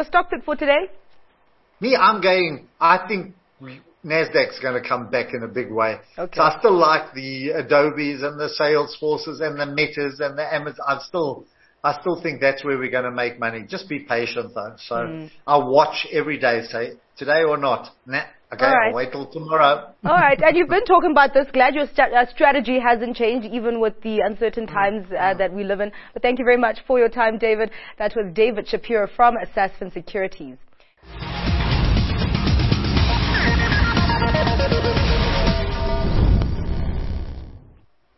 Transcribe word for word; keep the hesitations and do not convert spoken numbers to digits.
your stock pick for today? Me, I'm going, I think NASDAQ's going to come back in a big way. Okay. So I still like the Adobes and the Salesforces and the Metas and the Amazon. I still, I still think that's where we're going to make money. Just be patient though. So mm. I'll watch every day, say today or not. Nah, okay, right. I'll wait till tomorrow. All right. And you've been talking about this. Glad your st- uh, strategy hasn't changed even with the uncertain times uh, mm. that we live in. But thank you very much for your time, David. That was David Shapiro from Sasfin Securities.